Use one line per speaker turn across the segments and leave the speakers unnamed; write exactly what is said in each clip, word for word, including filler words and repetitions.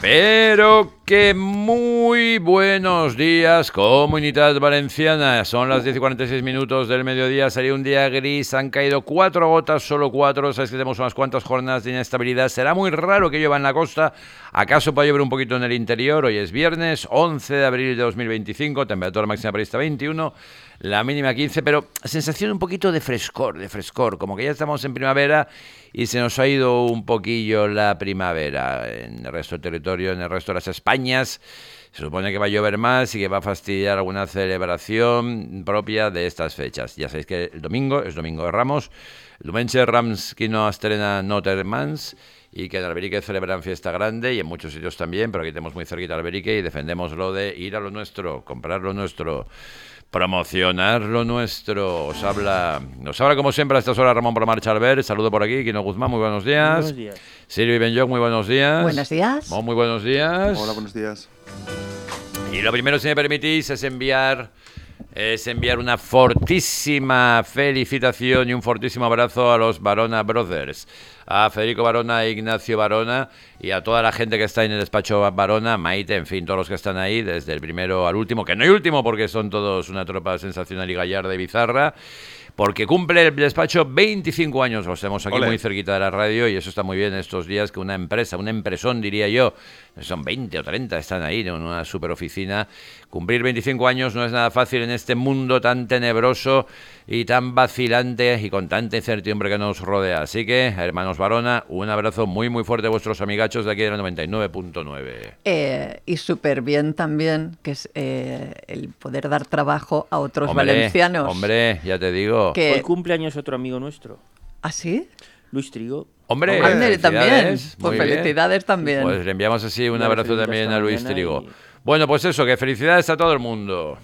Pero que muy buenos días, Comunidad Valenciana. Son las diez y cuarenta y seis minutos del mediodía. Sería un día gris. Han caído cuatro gotas, solo cuatro. Sabes que tenemos unas cuantas jornadas de inestabilidad. Será muy raro que llueva en la costa. ¿Acaso puede llover un poquito en el interior? Hoy es viernes, once de abril de dos mil veinticinco. Temperatura máxima prevista veintiuno. La mínima quince, pero sensación un poquito de frescor, de frescor, como que ya estamos en primavera y se nos ha ido un poquillo la primavera. En el resto del territorio, en el resto de las Españas, se supone que va a llover más y que va a fastidiar alguna celebración propia de estas fechas. Ya sabéis que el domingo es Domingo de Ramos, el diumenge Rams qui no estrena no té mans, y que en Alberique celebran fiesta grande y en muchos sitios también, pero aquí tenemos muy cerquita Alberique y defendemos lo de ir a lo nuestro, comprar lo nuestro, promocionar lo nuestro. Os habla, nos habla como siempre a estas horas Ramón Bromar Chalver. Saludo por aquí, Quino Guzmán, muy buenos días.
Buenos días.
Silvi Benyoc, muy buenos días.
Buenos días.
Bon, muy buenos días.
Hola, buenos días.
Y lo primero, si me permitís, es enviar, es enviar una fortísima felicitación y un fortísimo abrazo a los Barona Brothers, a Federico Barona e Ignacio Barona y a toda la gente que está en el despacho Barona, Maite, en fin, todos los que están ahí, desde el primero al último, que no hay último porque son todos una tropa sensacional y gallarda y bizarra, porque cumple el despacho veinticinco años, los tenemos aquí Olé. Muy cerquita de la radio y eso está muy bien estos días, que una empresa, una empresón diría yo, son veinte o treinta, están ahí en una super oficina. Cumplir veinticinco años no es nada fácil en este mundo tan tenebroso y tan vacilante y con tanta incertidumbre que nos rodea. Así que, hermanos Barona, un abrazo muy muy fuerte a vuestros amigachos de aquí de la noventa y nueve punto nueve.
Eh, y súper bien también, que es eh, el poder dar trabajo a otros
hombre,
valencianos.
Hombre, ya te digo.
Que... Hoy cumpleaños otro amigo nuestro.
¿Ah, sí?
Luis Trigo.
Hombre,
Hombre también. Pues felicidades
bien.
también.
Pues le enviamos así un abrazo también a Luis Trigo. Y... Bueno, pues eso, que felicidades a todo el mundo.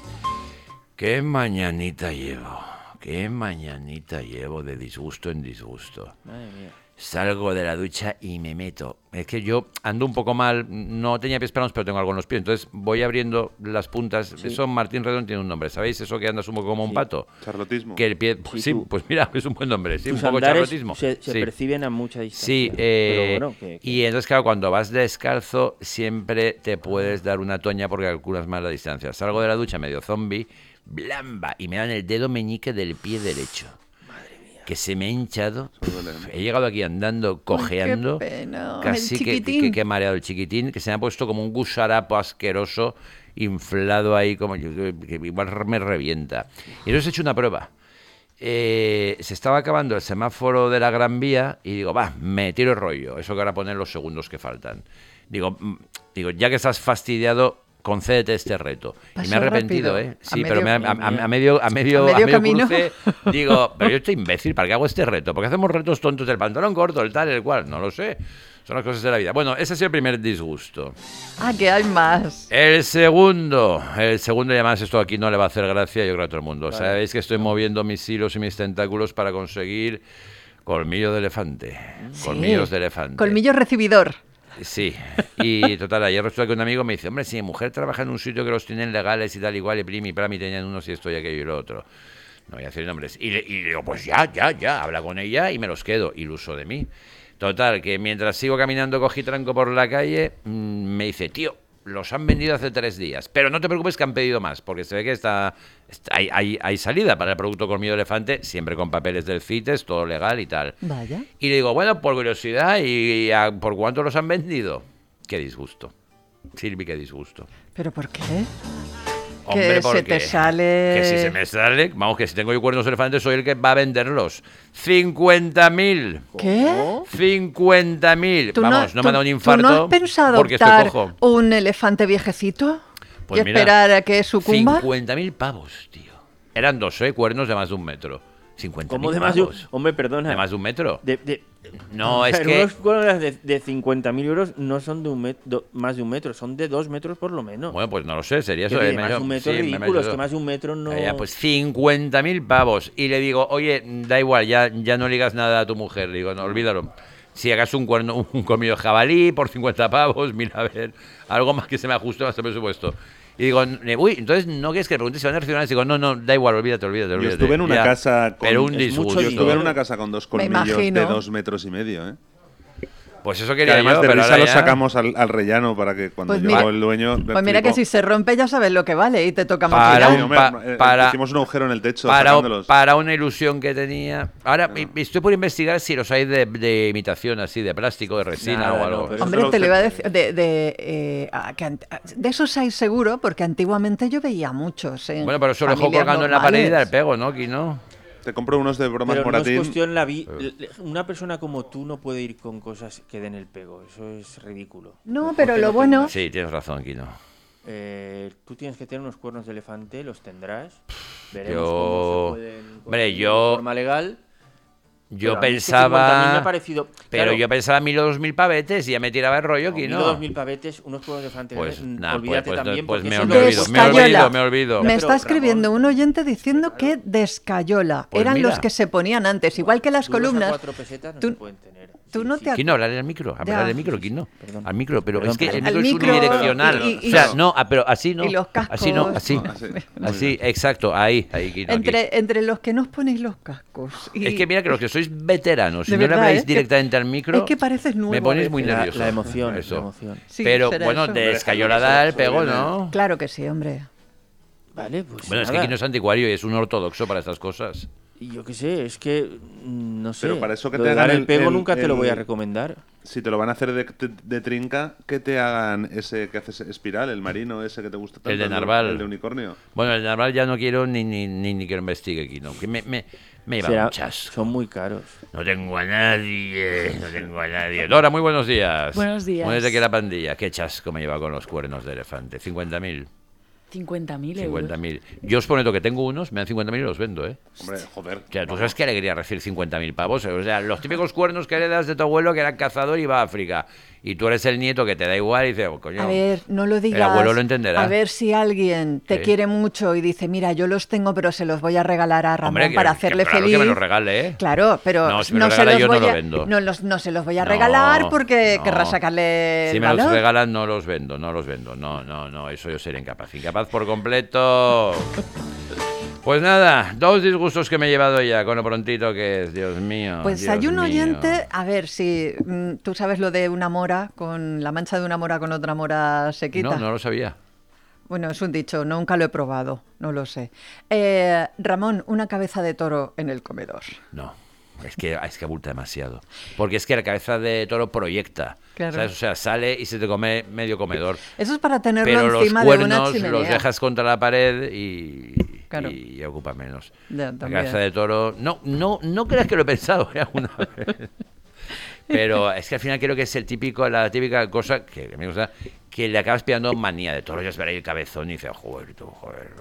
Qué mañanita llevo, qué mañanita llevo de disgusto en disgusto.
Madre mía.
Salgo de la ducha y me meto. Es que yo ando un poco mal, no tenía pies planos, pero tengo algo en los pies. Entonces voy abriendo las puntas. Sí. Eso Martín Redón tiene un nombre. ¿Sabéis eso que andas un poco como un sí. pato?
Charlotismo.
Que el pie, pues, sí, sí pues mira, es un buen nombre. Sí,
Tus
un poco charlotismo.
Se, se
sí.
perciben a mucha distancia.
Sí, eh,
pero bueno, que, que...
y entonces claro, cuando vas descalzo siempre te puedes dar una toña porque calculas más la distancia. Salgo de la ducha medio zombie, blamba, y me dan el dedo meñique del pie derecho. Que se me ha hinchado. He llegado aquí andando, cojeando.
Ay, qué pena.
Casi
el
que, que, que he mareado el chiquitín, que se me ha puesto como un gusarapo asqueroso, inflado ahí, como que igual me revienta. Y entonces he hecho una prueba. Eh, se estaba acabando el semáforo de la Gran Vía y digo, va, me tiro el rollo. Eso que ahora ponen los segundos que faltan. Digo, digo ya que estás fastidiado, concédete este reto.
Pasó
y me he arrepentido,
rápido.
¿eh? Sí,
a
pero
medio,
me, a, a, a medio, a medio,
a medio,
a medio
camino.
Cruce, digo, pero yo estoy imbécil, ¿para qué hago este reto? ¿Por qué hacemos retos tontos del pantalón corto, el tal, el cual? No lo sé. Son las cosas de la vida. Bueno, ese ha sido el primer disgusto.
Ah, que hay más.
El segundo, el segundo, y además esto aquí no le va a hacer gracia, yo creo a todo el mundo. Vale. Sabéis que estoy moviendo mis hilos y mis tentáculos para conseguir colmillo de elefante. Sí. Colmillos de elefante.
Colmillo recibidor.
Sí, y total, ayer resulta que un amigo me dice, hombre, si mi mujer trabaja en un sitio que los tienen legales y tal, igual, y primi, para mí tenían unos y esto y aquello y lo otro. No voy a decir nombres. Y, le, y digo, pues ya, ya, ya, habla con ella y me los quedo, iluso de mí. Total, que mientras sigo caminando cogitranco por la calle, mmm, me dice, tío, los han vendido hace tres días, pero no te preocupes que han pedido más, porque se ve que está, está hay, hay, hay salida para el producto colmillo de elefante, siempre con papeles del CITES, todo legal y tal.
Vaya. Y
le digo, bueno, por curiosidad, ¿y, y a, por cuánto los han vendido? Qué disgusto. Silvi, qué disgusto.
¿Pero por qué?
Hombre,
que
porque
se te sale...
Que si se me sale, vamos, que si tengo yo cuernos de elefante soy el que va a venderlos. cincuenta mil.
¿Qué?
cincuenta mil. Vamos, no, no me ha dado un infarto.
¿Tú no has pensado
porque
adoptar
estoy cojo.
un elefante viejecito?
Pues
y
mira,
esperar a que sucumba.
cincuenta mil pavos, tío. Eran dos, ¿eh? Cuernos de más de un metro. cincuenta mil
¿Cómo de más de un... Hombre, perdona.
¿De más de un metro?
De, de...
No, es
pero
que...
unos cuernos de, de cincuenta mil euros no son de un met... do... más de un metro, son de dos metros por lo menos.
Bueno, pues no lo sé, sería eso.
Que
Eh,
más de un metro
sí,
ridículo, es que más de un metro no...
Ya, pues cincuenta mil pavos. Y le digo, oye, da igual, ya, ya no ligas nada a tu mujer. Le digo, no, olvídalo. Si hagas un, cuerno, un colmillo de jabalí por cincuenta pavos, mira, a ver, algo más que se me ajuste a este presupuesto. Y digo, uy, entonces no quieres que le preguntes si van a recibir. Digo, no, no, da igual, olvídate, olvídate, olvídate.
Yo estuve en una
ya,
casa con,
pero un disgusto.
Yo estuve en una casa con dos colmillos de dos metros y medio, ¿eh?
Pues eso
Que
quería
además
yo,
de
pero
risa
ahora
lo
ya-
sacamos al, al rellano para que cuando
Pues
llegó
mira-
el dueño... me
Pues mira que
explicó.
si se rompe ya sabes lo que vale y te toca
Para
maquillar.
Sí,
un
hombre,
pa-
eh,
para-
hicimos un agujero en el techo
Para,
sacándolos.
para una ilusión que tenía. Ahora me- me estoy por investigar si los hay de, de imitación, así, de plástico, de resina
Nada,
o
no,
algo.
pero
Hombre,
Eso
te
lo
lo iba a
usted-
decir. De, de, eh, a- que ant- a- de esos hay seguro, porque antiguamente yo veía muchos. En
Bueno, pero eso lo dejó
familias
colgando en la pared y da el
normales.
pego, ¿no, Quino?
Te compro unos de bromas
Pero no es
Moratín.
cuestión la vi... Una persona como tú no puede ir con cosas que den el pego. Eso es ridículo.
No,
Mejor
pero
que
lo
no
bueno-
tengas.
Sí, tienes razón, Quino.
Eh, tú tienes que tener unos cuernos de elefante, los tendrás. Veremos
Yo-
cómo se pueden
Hombre,
conseguir
yo-
de forma legal.
Yo
Pero a mí es que cincuenta mil
pensaba...
me ha parecido...
Pero
claro,
yo pensaba mil o dos mil pavetes y ya me tiraba el rollo,
con mil
Quino.
o dos mil pavetes, unos cuernos de elefante.
Pues
mm,
nada, pues,
olvídate
pues,
también.
pues
porque
me
eso
olvido,
no
me
es-
olvido,
Descayola.
me olvido.
Me
Ya,
está
pero,
escribiendo
Ramón-
un oyente diciendo que descayola.
Pues
Eran
mira.
los que se ponían antes, igual que las
duros a
columnas.
cuatro pesetas no
tú-
se pueden tener.
tú
Sí,
no
sí,
te ac-
Quino, hablarle al micro, hablarle
Ya.
al micro, Quino.
Perdón.
Al micro, pero
Perdón,
es que
perdón.
el
Al
micro es
micro
unidireccional.
y- y-
o sea,
y-
no, ah, pero así no.
y los
Así no,
cascos.
así.
Ah, sí. Muy
Así,
bien.
exacto, ahí, ahí, Quino. aquí.
Entre, entre los que no os ponéis los cascos. y-
Es que mira que los que sois veteranos, si
De
no le
verdad,
habláis
¿eh? Que-
directamente al micro,
es que pareces nuevo
me
a
ponéis
veces.
muy
La-
nervioso.
la emoción,
Eso.
la emoción.
Sí,
Pero
será
bueno,
eso.
de escayolada el pego, ¿no?
Claro que sí, hombre.
Vale, pues
Bueno, es que
nada.
Quino es anticuario y es un ortodoxo para estas cosas.
Y yo qué sé, es que mm, no sé.
Pero para eso que
Lo
te
de
hagan
dar el
el-
pego
el-
nunca te lo voy a
el-
recomendar.
Si te lo van a hacer de, de- de trinca, que te hagan ese que haces espiral, el marino ese que te gusta tanto.
El de Narval.
El de unicornio.
Bueno, el Narval ya no quiero ni ni, ni, ni que lo investigue, Quino. Que me, me, me lleva
Será-
un chasco.
son muy caros.
No tengo a nadie, no tengo a nadie. Dora, muy buenos días.
Buenos días.
Únete aquí a la pandilla. Qué chasco me lleva con los cuernos de elefante. cincuenta mil.
cincuenta mil euros.
cincuenta mil. Yo os prometo que tengo unos, me dan cincuenta mil y los vendo, ¿eh?
Hombre, joder.
O sea, tú sabes qué alegría recibir cincuenta mil pavos. O sea, los típicos cuernos que heredas de tu abuelo que era cazador y iba a África. Y tú eres el nieto que te da igual y dices, oh, coño.
A ver, no lo digas.
El abuelo lo entenderá.
A ver si alguien te
Sí.
quiere mucho y dice, mira, yo los tengo, pero se los voy a regalar a Ramón
Hombre, que-
para
que
hacerle
claro
feliz.
que me los regale, ¿eh?
Claro, pero
No, si me
no
lo
se
regala
los
yo, no
voy
lo
a,
vendo.
no los- no se los voy a
No,
regalar porque
no.
querrá sacarle
Si
el
me los
valor.
regalan, no los vendo, no los vendo. No, no, no, eso yo seré incapaz. Incapaz por completo. Pues nada, dos disgustos que me he llevado ya, con lo prontito que es, Dios mío.
Pues
Dios
hay un
mío.
oyente, a ver si mm, tú sabes lo de una mora, con la mancha de una mora con otra mora se quita.
No, no lo sabía.
Bueno, es un dicho, nunca lo he probado, no lo sé. Eh, Ramón, una cabeza de toro en el comedor.
No, es que, es que abulta demasiado. Porque es que la cabeza de toro proyecta.
Claro.
¿Sabes? O sea, sale y se te come medio comedor.
Eso es para tenerlo
Pero los
encima de una
cuernos
chimenea.
los dejas contra la pared y,
Claro.
y ocupa menos.
Ya,
La
también.
cabeza de toro... No, no, no creas que lo he pensado ¿eh? alguna vez. Pero es que al final creo que es el típico, la típica cosa que me gusta, que le acabas pillando manía de toro. Ya ver ahí el cabezón y dices, joder, tú, joder.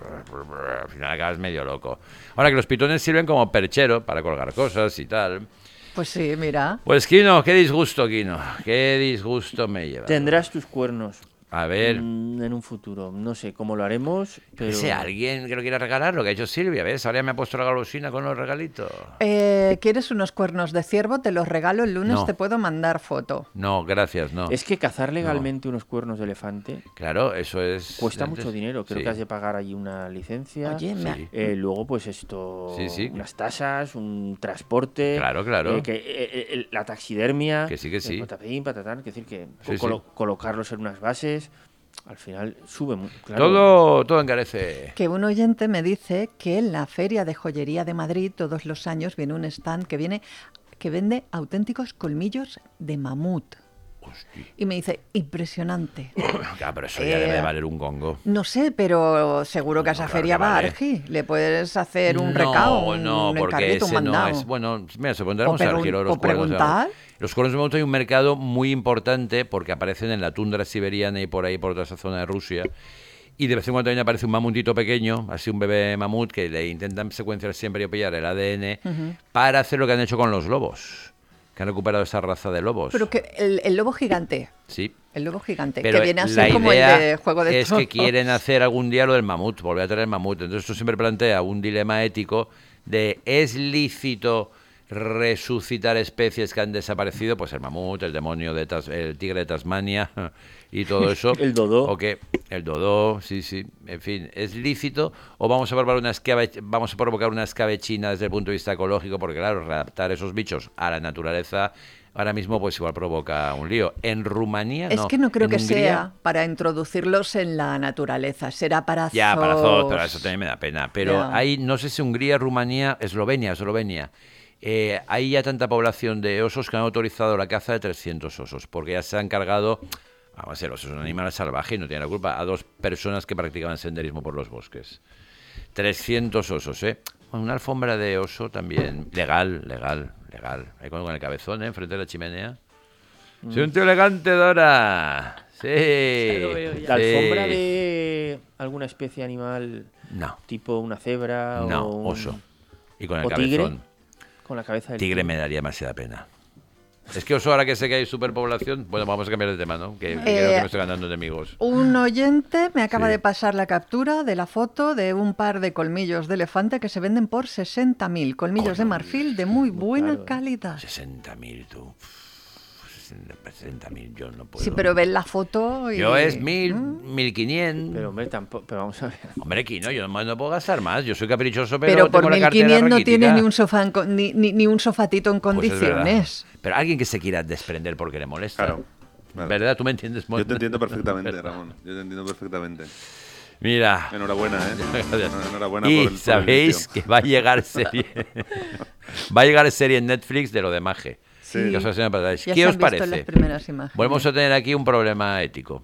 Al final acabas medio loco. Ahora que los pitones sirven como perchero para colgar cosas y tal.
Pues sí, mira.
Pues Quino, qué disgusto, Quino. Qué disgusto me lleva.
Tendrás tus cuernos
A ver,
mm, en un futuro. No sé cómo lo haremos, pero...
ese alguien que lo quiera regalar, lo que ha hecho Silvia, ¿ves? Ahora ya me ha puesto la golosina con los regalitos.
Eh, ¿Quieres unos cuernos de ciervo? Te los regalo el lunes,
No.
te puedo mandar foto.
No, gracias, no.
Es que cazar legalmente unos cuernos de elefante
Claro, eso es...
cuesta
antes-
mucho dinero. Creo
sí.
que has de pagar allí una licencia.
Oye, me ha-
Sí.
Eh, luego, pues esto,
Sí, sí.
unas tasas, un transporte,
Claro, claro.
eh, que, eh, eh, la taxidermia,
Que sí, que sí.
el patapín, patatán, es decir, que
Sí,
colo-
sí.
colocarlos en unas bases, al final sube mu- claro.
Todo, todo encarece.
Que un oyente me dice que en la Feria de Joyería de Madrid todos los años viene un stand que viene que vende auténticos colmillos de mamut.
Hostia.
Y me dice, impresionante.
Claro, pero eso ya
Eh,
debe valer un gongo.
No sé, pero seguro que a esa
claro
feria
que
va
vale.
Argi. Le puedes hacer un
no,
recao, un,
no,
un
porque
encarguito, un
ese no
mandado.
es... Bueno, mira, se pondrán
O
a Argi
pregun-
los
o
cuernos.
preguntar.
Los cuernos de mamut hay un mercado muy importante porque aparecen en la tundra siberiana y por ahí, por toda esa zona de Rusia. Y de vez en cuando también aparece un mamutito pequeño, así un bebé mamut, que le intentan secuenciar siempre y pillar el A D N para hacer lo que han hecho con los lobos, que han recuperado esa raza de lobos.
Pero que el, el lobo gigante,
Sí.
el lobo gigante,
Pero
que viene a
la
ser como el
idea
de Juego de
es
Tronos.
que quieren hacer algún día lo del mamut, volver a tener el mamut. Entonces esto siempre plantea un dilema ético de ¿es lícito resucitar especies que han desaparecido? Pues el mamut, el demonio de Tas- el tigre de Tasmania y todo eso.
El dodó.
O que el dodó, sí, sí. En fin, ¿es lícito o vamos a provocar una escabe- vamos a provocar una escabechina desde el punto de vista ecológico? Porque claro, readaptar esos bichos a la naturaleza ahora mismo pues igual provoca un lío. En Rumanía
Es
no.
que no creo
En
que
Hungría,
sea para introducirlos en la naturaleza, será para
ya,
zoos.
para zoos, pero eso también me da pena. Pero
Ya.
hay, no sé si Hungría, Rumanía, Eslovenia, Eslovenia. Eh, hay ya tanta población de osos que han autorizado la caza de trescientos osos, porque ya se han cargado, vamos a ser, osos son animales salvajes y no tienen la culpa, a dos personas que practicaban senderismo por los bosques. trescientos osos, ¿eh? Una alfombra de oso también, legal, legal, legal. Ahí con, con el cabezón, ¿eh? Enfrente de la chimenea.
Mm.
Soy un tío elegante, Dora. Sí.
Ya lo veo ya.
¿La
sí.
alfombra de alguna especie animal
No,
tipo una cebra
no,
o un-
oso. Y con el
o tigre?
cabezón.
Con la cabeza del
Tigre me daría demasiada pena. Es que oso, ahora que sé que hay superpoblación, bueno, vamos a cambiar de tema, ¿no? Que, que creo que me estoy ganando enemigos.
Un oyente me acaba
Sí.
de pasar la captura de la foto de un par de colmillos de elefante que se venden por sesenta mil. Colmillos de marfil de muy buena
caro, ¿eh?
calidad.
sesenta mil, tú. sesenta mil, yo no puedo.
Sí, pero ves la foto y...
Yo es mil,
¿Mm?
mil quinientos.
Pero hombre, tampoco, pero vamos a ver.
Hombre, aquí no, yo no, no puedo gastar más. Yo soy caprichoso, pero,
Pero
tengo
por
la cartera
mil quinientos no
raquítica.
tiene ni un, sofá en co- ni, ni, ni un sofatito en
Pues es verdad.
condiciones.
Pero alguien que se quiera desprender porque le molesta.
Claro, claro.
¿Verdad? ¿Tú me entiendes?
Yo te entiendo perfectamente, Ramón. Yo te entiendo perfectamente.
Mira.
Enhorabuena, ¿eh? Enhorabuena
Y
por el, por el
sabéis
inicio.
que va a llegar serie. Va a llegar serie en Netflix de lo de Maje.
Sí.
Que os enseño para atrás.
Ya
¿Qué
se
os
han visto
parece?
las primeras imágenes.
Volvemos a tener aquí un problema ético.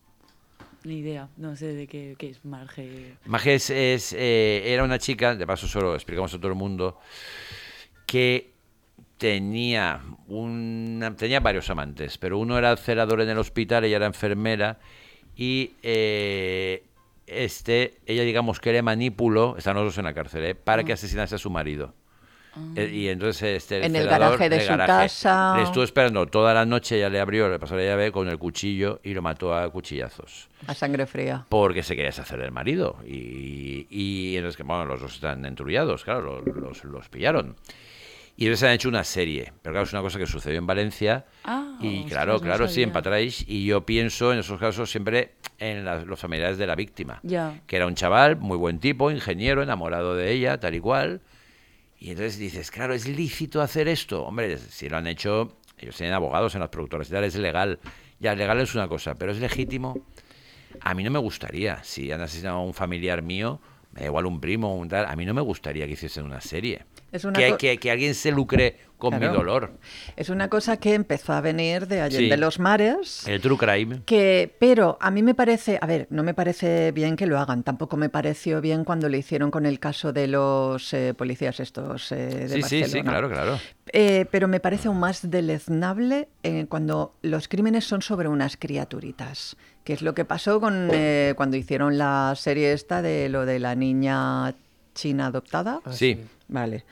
Ni idea, no sé de qué, qué es Marge.
Maje es, es, eh, era una chica, de paso solo explicamos a todo el mundo, que tenía una, tenía varios amantes, pero uno era celador en el hospital, ella era enfermera y eh, este, ella digamos que le manipuló, están los dos en la cárcel, ¿eh? para que asesinase a su marido. Eh, Y entonces este
En el
celador,
garaje de
en el
su casa.
le estuvo esperando toda la noche, ella le abrió, le pasó la llave con el cuchillo y lo mató a cuchillazos.
A sangre fría.
Porque se quería deshacer del marido. Y, y entonces, bueno, los dos están entrullados, claro, los, los, los pillaron. Y entonces han hecho una serie. Pero claro, es una cosa que sucedió en Valencia.
Ah,
y
ostras,
claro,
no
claro, sí,
sabía.
en Patrais. Y yo pienso en esos casos siempre en las- los familiares de la víctima.
Ya.
Que era un chaval, muy buen tipo, ingeniero, enamorado de ella, tal y cual. Y entonces dices, claro, ¿es lícito hacer esto? Hombre, si lo han hecho, ellos tienen abogados en las productoras y tal, es legal. Ya, legal es una cosa, pero es legítimo. A mí no me gustaría, si han asesinado a un familiar mío, me da igual un primo, un tal, a mí no me gustaría que hiciesen una serie.
Es una
que,
co-
que, que alguien se lucre con
Claro.
mi dolor.
Es una cosa que empezó a venir de Allende
Sí.
los Mares.
El true crime.
Que, pero a mí me parece, a ver, no me parece bien que lo hagan. Tampoco me pareció bien cuando lo hicieron con el caso de los eh, policías estos eh, de
Sí, sí,
Barcelona.
sí, claro, claro.
Eh, pero me parece aún más deleznable eh, cuando los crímenes son sobre unas criaturitas, que es lo que pasó con eh, cuando hicieron la serie esta de lo de la niña china adoptada.
Sí.
Vale.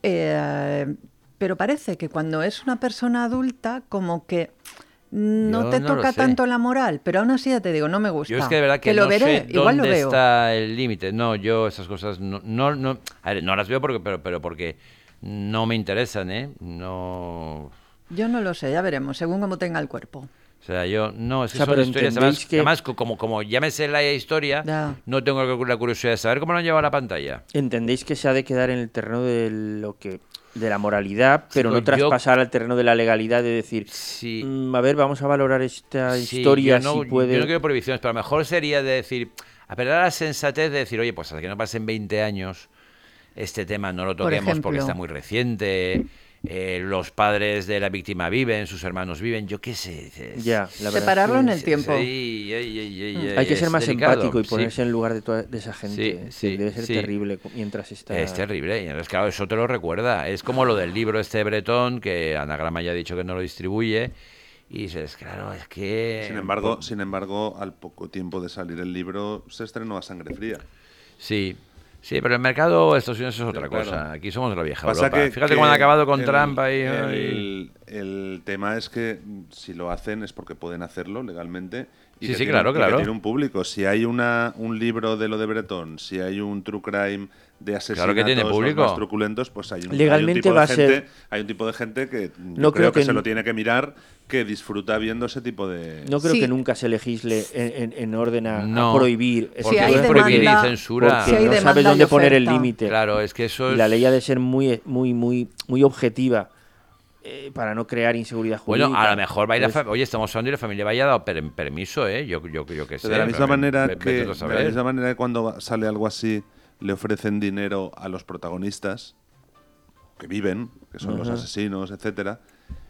Eh, pero parece que cuando es una persona adulta, como que no
Yo
te
no lo
toca
sé.
tanto la moral, pero aún así ya te digo, no me gusta.
Yo es que de verdad que,
lo
no
veré,
sé
igual lo
dónde
veo.
está el límite. No, yo esas cosas no, no, no, a ver, no las veo porque, pero, pero porque no me interesan, ¿eh? No,
Yo no lo sé, ya veremos, según cómo tenga el cuerpo.
o sea, yo no, es que
O sea,
son
pero
historias.
entendéis
Además,
que-
además, co- como, como ya me sé la historia,
Ya.
no tengo la curiosidad de saber cómo lo han llevado a la pantalla.
¿Entendéis que se ha de quedar en el terreno de lo que de la moralidad, pero
Chico,
no traspasar al terreno de la legalidad de decir,
Sí.
"Mm, a ver, vamos a valorar esta
Sí,
historia
yo no,
si puede"?
yo no quiero prohibiciones, pero a lo mejor sería de decir, a perder la sensatez de decir, oye, pues hasta que no pasen veinte años, este tema no lo
Por
toquemos porque
ejemplo.
está muy reciente, eh, los padres de la víctima viven, sus hermanos viven, yo qué sé. es-
Ya, la verdad
Separarlo
es
en
que
el tiempo.
Sí, ay, ay, ay, ay,
hay que ser
es
más
delicado,
empático y
sí.
ponerse en lugar de, toda, de esa gente.
Sí,
que
sí,
debe ser
sí.
terrible mientras está...
Es terrible, y entonces, claro, eso te lo recuerda. Es como lo del libro este bretón, que Anagrama ya ha dicho que no lo distribuye, y dices, claro, es que...
Sin embargo, sin embargo, al poco tiempo de salir el libro, se estrenó a sangre fría.
Sí, sí, pero el mercado de Estados Unidos es otra
Sí, claro.
cosa. Aquí somos la vieja
Pasa
Europa.
que-
Fíjate
que
cómo han acabado con
el-
Trump ahí.
El,
ahí.
el tema es que mm, si lo hacen es porque pueden hacerlo legalmente. Y
Sí,
que
sí,
tiene-
claro,
y que
claro.
tiene un público. Si hay una, un libro de lo de Bretón, si hay un true crime de asesinatos
que tiene
los
público.
más truculentos, pues hay un,
Legalmente
hay un tipo
va
de
a
gente,
ser-
hay un tipo de gente que yo
No
creo,
creo
que,
que
se
n-
lo tiene que mirar, que disfruta viendo ese tipo de...
No creo
Sí.
que nunca se legisle en, en- en orden a, a
No,
prohibir. ese
porque
Si hay
tipo
es
de
prohibir y
demanda-
censura.
Porque
Si hay
no
demanda
sabes
y
dónde poner el
oferta.
límite.
Claro, es que eso
Y
es...
la ley ha de ser muy, muy, muy, muy objetiva. eh, para no crear inseguridad jurídica.
Bueno, a lo mejor va a ir la
Entonces,
familia. Oye, estamos hablando y la familia vaya a dar per- permiso, ¿eh? Yo, yo, yo qué sé.
De la misma
pero
manera
ve-
que,
vete tú a
de
saber.
la misma manera que cuando va- sale algo así le ofrecen dinero a los protagonistas que viven, que son los
Ajá.
asesinos, etcétera.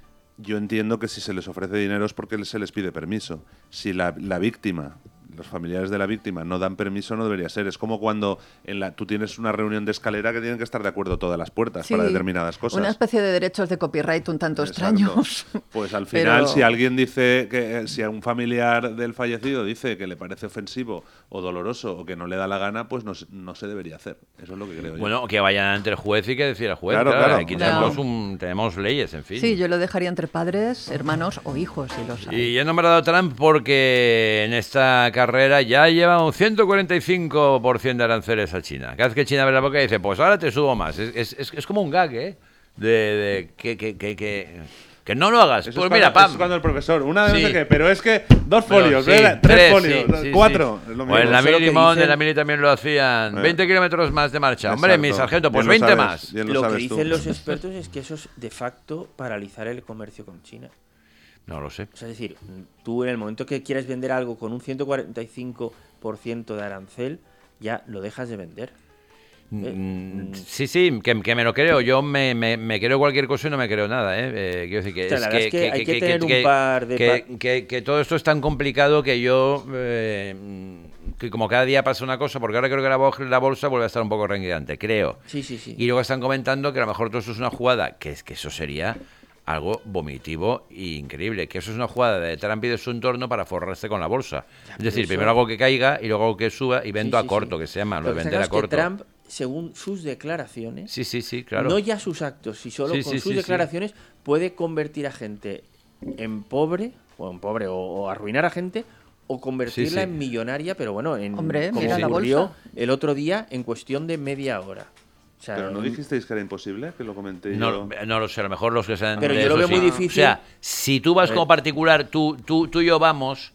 Yo entiendo que si se les ofrece dinero es porque se les pide permiso. Si la, la víctima, los familiares de la víctima no dan permiso, no debería ser. Es como cuando en la, tú tienes una reunión de escalera que tienen que estar de acuerdo todas las puertas
Sí,
para determinadas cosas.
Una especie de derechos de copyright un tanto
Exacto.
extraños.
Pues al final,
Pero-
si alguien dice que si a un familiar del fallecido dice que le parece ofensivo o doloroso o que no le da la gana, pues no, se- no se debería hacer. Eso es lo que creo yo.
Bueno, que vayan ante el juez y que decida el juez.
Claro,
Claro,
claro.
Aquí
Claro.
tenemos, un, tenemos leyes, en fin.
Sí, yo lo dejaría entre padres, hermanos o hijos, si los hay.
Y ya he nombrado a Trump porque en esta carrera ya lleva un ciento cuarenta y cinco por ciento de aranceles a China. Cada vez que China abre la boca dice, pues ahora te subo más. Es, es, es, es como un gag, ¿eh? De, de que, que, que, que, que no lo hagas.
Eso
Pues
es
mira,
cuando,
pam.
eso es cuando el profesor, una de
Sí.
no sé qué, pero es que dos
Pero
folios,
sí,
¿verdad? tres,
tres,
folios,
sí, sí,
cuatro.
sí.
Es lo
Pues en
mismo.
la
Eso es lo
Mili
que
Limón, en
dicen-
la Mili también lo hacían.
Eh.
veinte kilómetros más de marcha. Hombre,
Exacto.
mi sargento, pues
Bien lo
veinte
sabes,
más.
bien lo
Lo que
sabes tú.
dicen los expertos es que eso es de facto paralizar el comercio con China.
No lo sé.
O sea, es decir, tú en el momento que quieres vender algo con un ciento cuarenta y cinco por ciento de arancel, ya lo dejas de vender. Eh,
Mm, Sí, sí, que, que me lo creo. Yo me, me, me creo cualquier cosa y no me creo nada, ¿eh? Eh, quiero decir que,
Hostia,
es
la verdad es que hay que tener un par de
que,
pa-
que- que todo esto es tan complicado que yo, eh, que como cada día pasa una cosa, porque ahora creo que la, bol- la bolsa vuelve a estar un poco rengueante, creo.
Sí, sí, sí.
Y luego están comentando que a lo mejor todo esto es una jugada, que es que eso sería algo vomitivo e increíble, que eso es una jugada de Trump y de su entorno para forrarse con la bolsa.
Ya,
Es
pero
decir,
eso-
primero algo que caiga y luego algo que suba y vendo
Sí,
a
sí,
corto,
sí.
que se llama, lo
Lo
de
que
vender a
pasa es
corto.
que Trump, según sus declaraciones,
Sí, sí, sí, claro.
no ya sus actos, si solo
Sí,
con
sí,
sus
sí, sí.
declaraciones puede convertir a gente en pobre, o en pobre, o, o arruinar a gente, o convertirla
Sí, sí.
en millonaria, pero bueno, en
Hombre,
como
mira la
ocurrió
bolsa.
el otro día en cuestión de media hora. O sea,
Pero no
un-
dijisteis que era imposible, que lo comenté
No,
yo.
no lo sé, a lo mejor los que sean
Pero
de
yo lo
eso
veo muy
sí.
difícil.
O sea, si tú vas
A
como
ver.
particular, tú, tú, tú y yo vamos,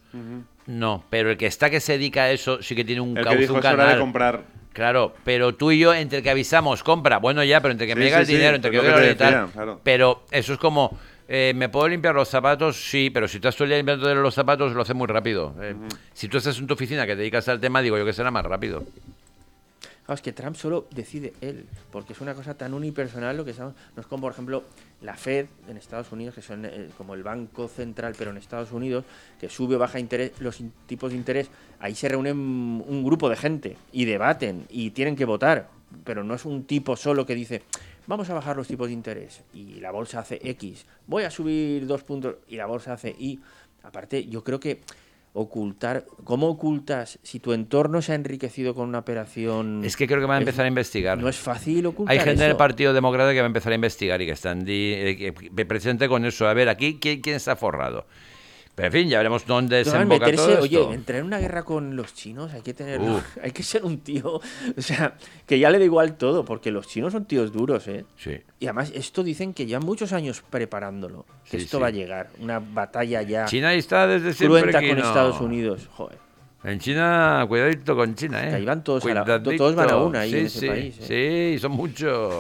no, pero el que está que se dedica a eso sí que tiene un
El que
cauce,
dijo
un
es hora
canal.
de comprar.
Claro, pero tú y yo, entre el que avisamos, compra, bueno ya, pero entre que me
Sí,
llega
sí,
el
sí,
dinero, entre
es
que
lo
yo
que te
y tal,
decía, claro.
pero eso es como, eh, ¿me puedo limpiar los zapatos? Sí, pero si tú estás todo el día limpiando los zapatos, lo haces muy rápido. Eh, Si tú estás en tu oficina que te dedicas al tema, digo yo que será más rápido.
Claro, es que Trump solo decide él, porque es una cosa tan unipersonal lo que estamos, no es como por ejemplo la Fed en Estados Unidos, que son eh, como el banco central pero en Estados Unidos, que sube o baja interés, los in- tipos de interés, ahí se reúnen un grupo de gente y debaten y tienen que votar, pero no es un tipo solo que dice vamos a bajar los tipos de interés y la bolsa hace X, voy a subir dos puntos y la bolsa hace Y. Aparte, yo creo que ocultar, ¿cómo ocultas si tu entorno se ha enriquecido con una operación?
Es que creo que van a
Es-
empezar a investigar.
No es fácil ocultar
Hay gente
eso.
del Partido Demócrata que va a empezar a investigar y que están di- eh, que- presente con eso. A ver, aquí, ¿quién, quién está forrado? Pero en fin, ya veremos dónde
Además,
desemboca
meterse,
todo esto.
oye, entrar en una guerra con los chinos hay que tener,
Uf.
hay que ser un tío, o sea, que ya le da igual todo, porque los chinos son tíos duros, ¿eh?
Sí.
Y además esto dicen que ya muchos años preparándolo, que
Sí,
esto
sí.
va a llegar, una batalla ya
China ahí está desde siempre.
cruenta
aquí
con
no.
Estados Unidos, joder.
En China, cuidadito con China, ¿eh?
Que ahí van todos a la-
Cuidadito.
todos van a una ahí
sí,
en ese
sí,
país, ¿eh?
Sí, son muchos.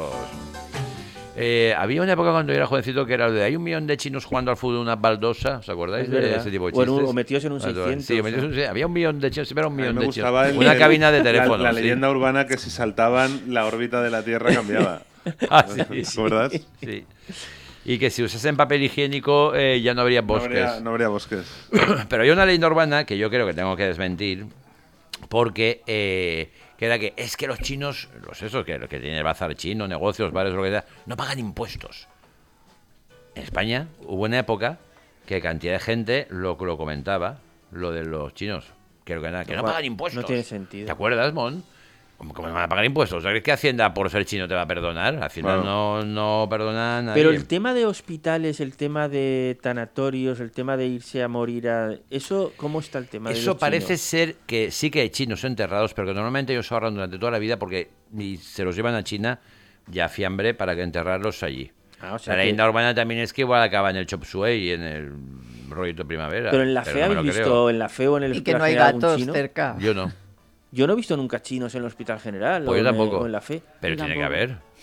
Eh, había una época cuando yo era jovencito que era lo de hay un millón de chinos jugando al fútbol en una baldosa, ¿os acordáis
Es
de
verdad.
ese tipo de
O en un-
chistes?
o metidos en un
Baldosa.
seiscientos,
Sí, metidos en un- sí, había un millón de chinos, siempre era un
A mí
millón
me
de
gustaba
chinos.
el-
Una
el-
cabina de
la-
teléfono.
La,
sí.
leyenda urbana que si saltaban, la órbita de la Tierra cambiaba.
Ah, sí, sí,
¿Verdad?
sí. Y que si usasen papel higiénico eh, ya no habría
No
bosques.
habría, no habría bosques.
Pero hay una leyenda urbana que yo creo que tengo que desmentir, porque eh, que era que es que los chinos, los esos que, que tienen el bazar chino, negocios, bares, lo que sea, no pagan impuestos. En España hubo una época que cantidad de gente lo, lo comentaba, lo de los chinos, que, que, que no
Juan,
pagan impuestos.
no tiene sentido.
¿Te acuerdas, Mon? ¿Cómo, cómo van a pagar impuestos? ¿Crees que Hacienda por ser chino te va a perdonar? Hacienda
Claro.
no, no perdona a nadie.
Pero el tema de hospitales, el tema de tanatorios, el tema de irse a morir a... ¿Eso cómo está el tema de
Eso
los
parece
chinos?
ser que sí que hay chinos enterrados, pero que normalmente ellos ahorran durante toda la vida porque y se los llevan a China ya a fiambre para que enterrarlos allí.
Ah, o sea
la
que-
leyenda urbana también es que igual acaba en el Chop Suey y en el rollito primavera.
Pero en la fe
no me
habéis
lo
visto,
creo.
en la fe o en el
Y que no
Hospital
hay
General algún
gatos
chino?
cerca.
Yo no.
Yo no he visto nunca chinos en el Hospital General
Pues
o,
yo
en,
tampoco.
o en la fe.
Pero
Yo
tiene que
tampoco.
haber.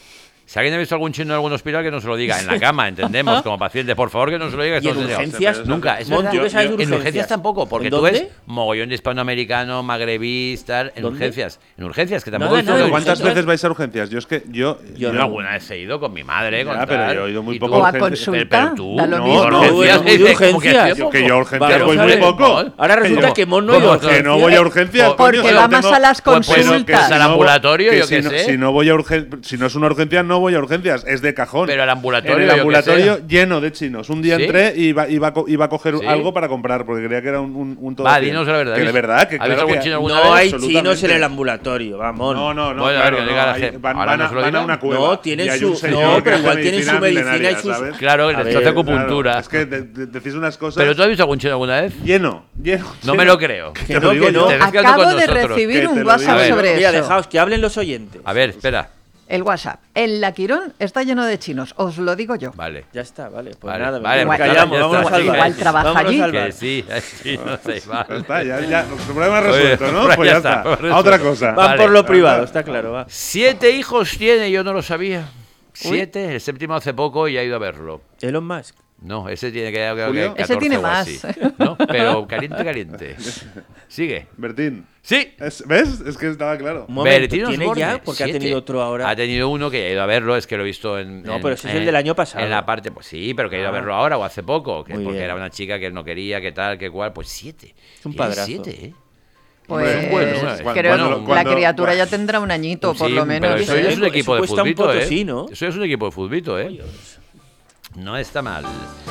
Si alguien ha visto algún chino en algún hospital, que no se lo diga. En la cama, entendemos, como paciente. Por favor, que no se lo diga.
¿Y en
esto no se diga.
urgencias?
Nunca. Es
Mon,
verdad.
¿tú ves ahí
En
urgencias?
urgencias tampoco, porque
¿En
tú
dónde?
ves mogollón de hispanoamericano, magrebís, tal. En
¿Dónde?
urgencias. En urgencias, que tampoco
Nada,
he visto
nada,
que-
¿Cuántas
urgencias?
veces vais a urgencias? Yo es que yo...
Yo alguna vez he ido con mi madre, con
Ya, pero
tal,
yo he ido muy
y
poco
tú-
O a
urgencias.
consulta,
Pero tú,
da lo
no,
mismo.
no,
bueno, muy de
dices, como que
urgencias.
hacía
Que yo a
poco.
urgencias
Vamos
voy
a
muy
ver.
poco.
Ahora resulta
Pero-
que Mon no ha ido
¿cómo
a urgencias.
Que no voy a urgencias,
Porque
coño,
va
si
más
tengo-
a las
Pues, pues,
consultas.
que es al
no voy-
ambulatorio,
que
yo
si
qué
no,
sé.
Si no voy a urgen- si no es una urgencia, no voy a urgencias, es de cajón.
Pero al ambulatorio,
En el
yo qué
ambulatorio
sé.
lleno de chinos. Un día
¿Sí?
entré y iba, iba, a co- iba a coger
¿Sí?
algo para comprar, porque creía que era un, un, un todo
Va,
cien.
dinos la verdad.
Que de
¿habéis-
verdad, que
¿habéis
claro
algún
que-
chino alguna
No
vez?
hay
absolutamente.
chinos en el ambulatorio, vamos.
No, no, no,
Bueno, a ver,
claro,
que
no,
diga la
hay-
gente.
van,
Ahora
van
no
a,
se lo
van a
digan.
una cueva.
No, tienen
y hay
su-
un señor
no,
que
pero
hace
igual tienen su medicina y
milenaria,
sus-
¿sabes?
Claro,
A
les
ver,
hace
claro,
acupuntura.
Es que de- de- decís unas cosas.
¿Pero tú has visto algún chino alguna vez?
Lleno, lleno.
No
lleno.
me lo creo.
Que
Te
no,
lo digo
que
yo.
no.
Te ves quedando
Acabo
con
de
nosotros.
recibir
Que te
un
lo
WhatsApp
digo yo.
sobre
Mira,
eso.
dejaos que hablen los oyentes.
A ver, espera.
El WhatsApp. El Laquirón está lleno de chinos, os lo digo yo.
Vale.
Ya está, vale. Pues
Vale,
nada,
vale,
nos
pues
callamos,
ya
vámonos
está.
al bar.
Igual trabaja
Vámonos
allí.
al
Que
bar.
sí, sí, no sé,
Ya
vale.
está, ya, ya. El problema resuelto,
Oye,
¿no?
pues
Pues
ya
ya
está,
está.
pues
A
resuelto.
otra cosa.
Van
Vale.
por lo privado, está claro, va.
Siete hijos tiene, yo no lo sabía. Siete, el séptimo hace poco y ha ido a verlo.
Elon Musk.
No, ese tiene que creo que
¿Julio?
catorce
Ese tiene
o
más.
así. ¿No? Pero caliente, caliente. Sigue.
Bertín.
Sí.
Es- ¿Ves? Es que estaba claro.
Un momento,
Bertín
¿tiene
Osborne,
ya? Porque
siete.
ha tenido otro ahora.
Ha tenido uno que ha ido a verlo, es que lo he visto en.
No,
en-
pero ese es
en-
el del año pasado.
En la parte, pues sí, pero que ha ido a
Ah.
verlo ahora o hace poco, que
Muy
porque
bien.
era una chica que él no quería, que tal, que cual, pues siete.
Es un
Tiene
padrazo.
Siete, ¿eh?
Pues
Son buenos, ¿eh?
creo
Cuando-
que la
cuando-
criatura ya
cuando-
tendrá un añito, por
Sí,
lo menos.
Pero eso
¿eh?
ya es un
Eso
equipo de
cuesta un
futbito, ¿eh?
potosí, ¿no?
Eso es un equipo de futbito, ¿eh? No está mal.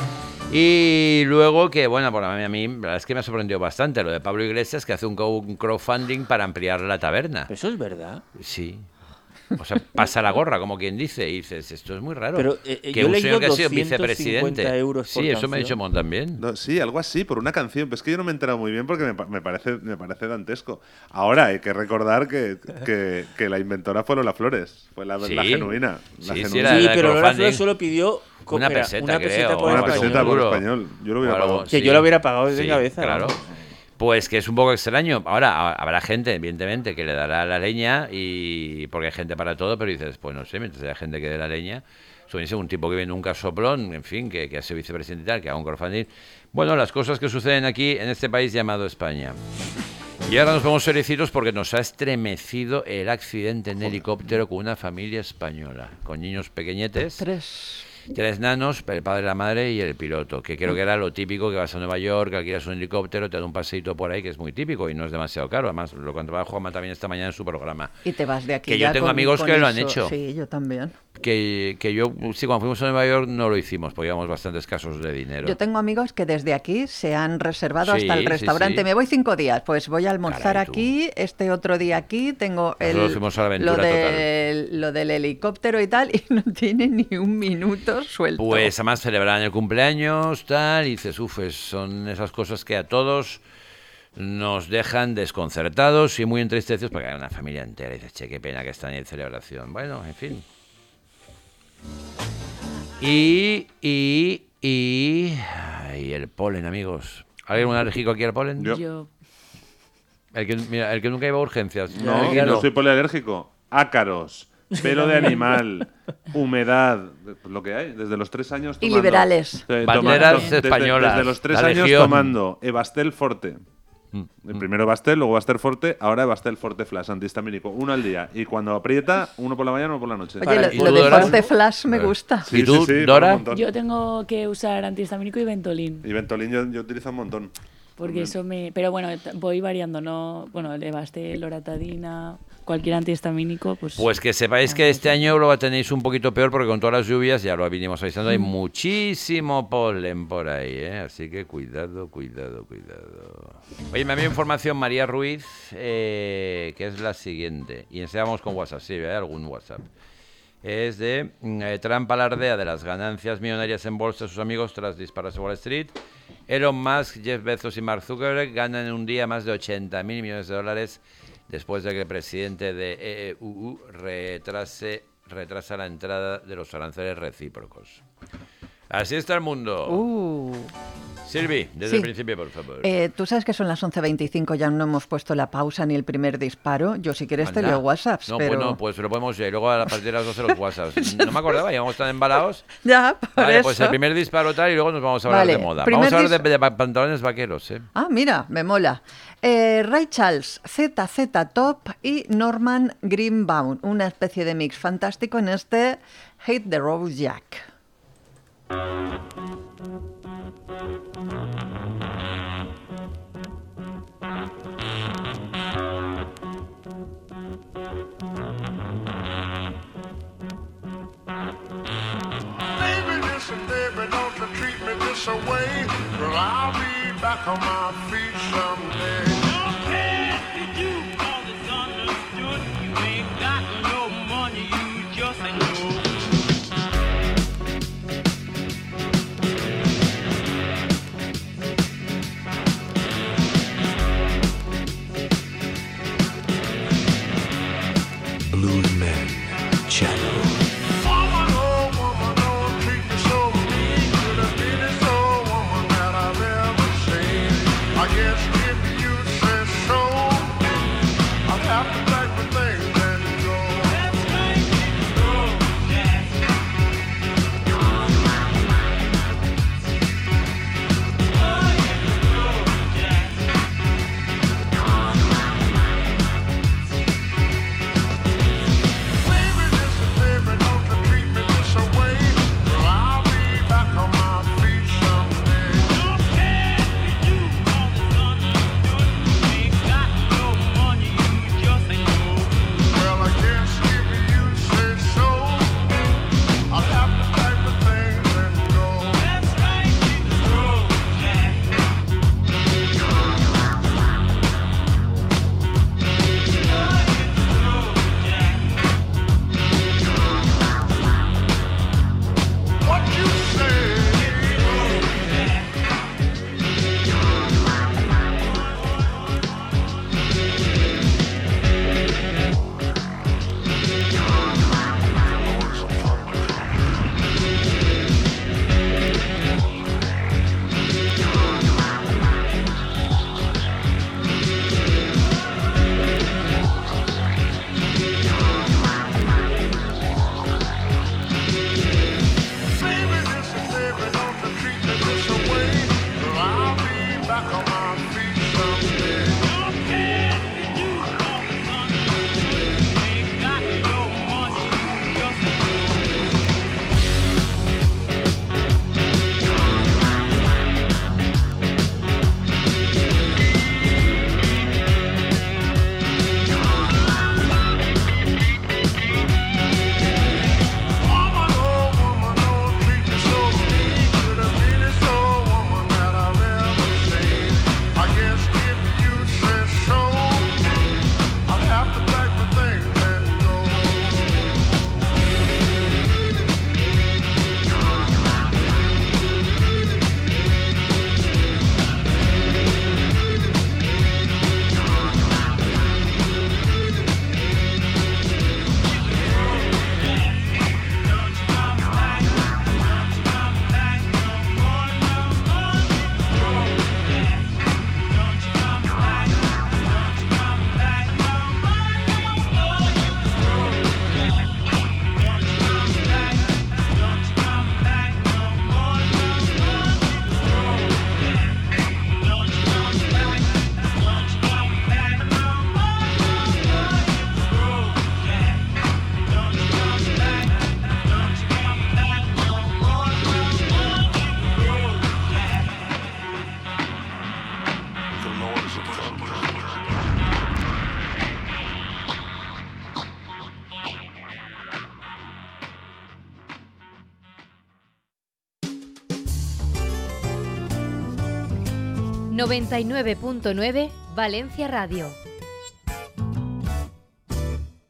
Y luego que, bueno, por a mí, a mí, la verdad es que me ha sorprendido bastante lo de Pablo Iglesias, que hace un co- un crowdfunding para ampliar la taberna.
Eso es verdad.
Sí. O sea, pasa la gorra, como quien dice, y dices, esto es muy raro.
Pero, eh, eh,
que
yo he
un
leído
señor que ha sido
doscientos
vicepresidente.
cincuenta euros por
Sí, eso me ha
canción.
dicho Mon también.
No, sí, algo así, por una canción. Pero es que yo no me he enterado muy bien porque me, pa- me parece, me parece dantesco. Ahora hay que recordar que, que, que la inventora fue Lola Flores. Fue la,
Sí.
la genuina. La
Sí, sí,
genuina.
La-
Sí,
la
pero Lola
crowdfunding.
Flores solo pidió co-
Una
espera,
peseta,
una peseta
creo,
por
o
Una
algo así.
peseta por
Seguro.
español. Yo lo hubiera
O algo
pagado.
Que
sí.
yo la hubiera pagado de
Sí,
cabeza.
Claro.
vamos.
Pues que es un poco extraño. Ahora ha- habrá gente, evidentemente, que le dará la leña y porque hay gente para todo, pero dices, pues no sé, mientras haya gente que dé la leña, suele un tipo que viene un casoplón, en fin, que, que ha sido vicepresidente y tal, que haga un crowdfunding. Bueno, las cosas que suceden aquí en este país llamado España. Y ahora nos vamos seriecitos porque nos ha estremecido el accidente en helicóptero con una familia española, con niños pequeñetes.
Tres.
Tres nanos, el padre, la madre y el piloto, que creo que era lo típico que vas a Nueva York, alquilas un helicóptero, te da un paseíto por ahí, que es muy típico y no es demasiado caro. Además, lo contaba Juanma también esta mañana en su programa.
Y te vas de aquí.
Que yo
ya
tengo
con-
amigos
con
que lo han
eso.
hecho.
Sí, yo también.
Que, que yo, sí, cuando fuimos a Nueva York no lo hicimos, porque íbamos bastante escasos de dinero.
Yo tengo amigos que desde aquí se han reservado
Sí,
hasta el
sí,
restaurante.
sí.
Me voy cinco días, pues voy a almorzar
Caray, tú.
aquí, este otro día aquí, tengo el,
Nosotros fuimos a la aventura
lo, del, lo del helicóptero y tal, y no tiene ni un minuto suelto.
Pues además celebraban el cumpleaños, tal, y dices, uff, es- son esas cosas que a todos nos dejan desconcertados y muy entristecidos, porque hay una familia entera y dices, che, qué pena que están en celebración. Bueno, en fin. Y, y, y... Ay, el polen, amigos. ¿Alguien un alérgico aquí al polen?
Yo.
Yo.
El que, mira, el que nunca iba a urgencias.
No,
claro.
no soy polialérgico. Ácaros, pelo de animal, humedad, lo que hay. Desde los tres años
Y
tomando.
liberales.
Eh,
Banderas
desde-
españolas,
Desde los tres
la
años
Legión.
tomando Evastel Forte.
Mm,
El primero Evastel, luego Evastel Forte, ahora Evastel Forte Flash, antihistamínico. Uno al día. Y cuando aprieta, uno por la mañana, uno por la noche.
Oye,
Vale,
lo,
¿y
lo
tú,
de
Dora?
Forte Flash me
A ver.
gusta.
¿Y tú,
mola un
Dora?
montón.
Yo tengo que usar antihistamínico y Ventolin.
Y Ventolin yo, yo utilizo un montón.
Porque eso me... Pero bueno, t- voy variando, ¿no? Bueno, Levastel, loratadina, cualquier antihistamínico, pues...
Pues que sepáis que este año lo tenéis un poquito peor porque con todas las lluvias, ya lo vinimos avisando, hay muchísimo polen por ahí, ¿eh? Así que cuidado, cuidado, cuidado. Oye, me ha enviado información María Ruiz, eh, que es la siguiente. Y enseñamos con WhatsApp, sí, ¿eh? Algún WhatsApp. Es de eh, Trump alardea de las ganancias millonarias en bolsa de sus amigos tras dispararse a Wall Street. Elon Musk, Jeff Bezos y Mark Zuckerberg ganan en un día más de ochenta mil millones de dólares después de que el presidente de E E U U retrase, retrasa la entrada de los aranceles recíprocos. Así está el mundo.
Uh,
Silvi, desde
Sí.
el principio, por favor.
Eh, Tú sabes que son las once veinticinco, ya no hemos puesto la pausa ni el primer disparo. Yo si quieres te
Anda.
leo WhatsApps,
No,
pero...
pues no, pues lo podemos ir. Luego a partir de las doce los WhatsApps. No me acordaba, íbamos tan embalados.
Ya, por
Vale,
eso.
pues el primer disparo tal y luego nos vamos a hablar
Vale,
de moda.
primer
Vamos a hablar
dis-
de, de pantalones vaqueros, ¿eh?
Ah, mira, me mola. Eh, Ray Charles, Z Z Top y Norman Greenbaum, una especie de mix fantástico en este Hate the Road Jack.
Baby, listen, baby, don't you treat me this away. Well, I'll be back on my feet someday.
Don't care if you do, 'cause it's understood. You ain't got no money, you just ain't no.
Bluesman Channel.
Woman, oh, woman, don't treat me so mean. You're the meanest old woman that I've ever seen. I guess if you say so, I'll have to pack my things and go.
Let's make it go, Jack. Oh, yeah, go, Jack.
Baby, listen, baby, don't you treat me this away. Well, I'll be back on my feet someday.
Don't care if you do, 'cause it's understood. You ain't got no money, you just ain't no.
Well, I guess if you say so, I'll have to pack my things and go.
Let's make it go, Jack.
What you say? Baby, listen, baby, don't you treat me this away. Well, I'll be back on my feet someday.
Don't care if you do, 'cause it's understood. You ain't got no money, you just ain't no.
Woman, oh, woman, don't treat me so mean. You're the meanest old woman that I've ever seen. I guess if you say so, I'll have to pack my things and go.
noventa y nueve punto nueve Valencia Radio.